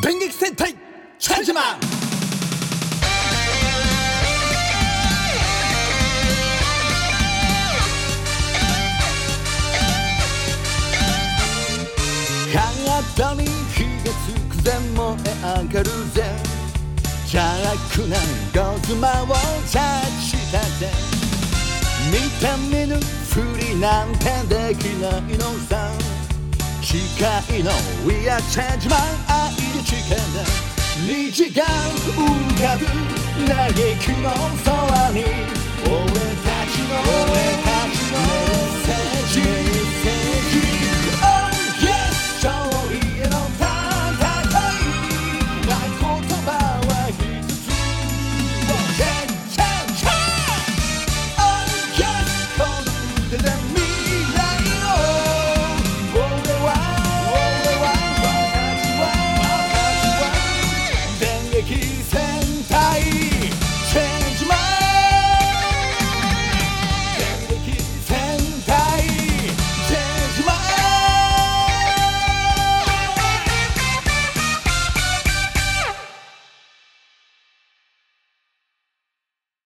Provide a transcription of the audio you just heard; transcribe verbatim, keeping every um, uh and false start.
電撃戦隊チャージマン。体に火がつくぜ燃え上がるぜ邪悪なゴズマを察したぜ見た目のふりなんてできないのさ機械の We are Change Man 愛の力虹が浮かぶ嘆きの空に俺たちの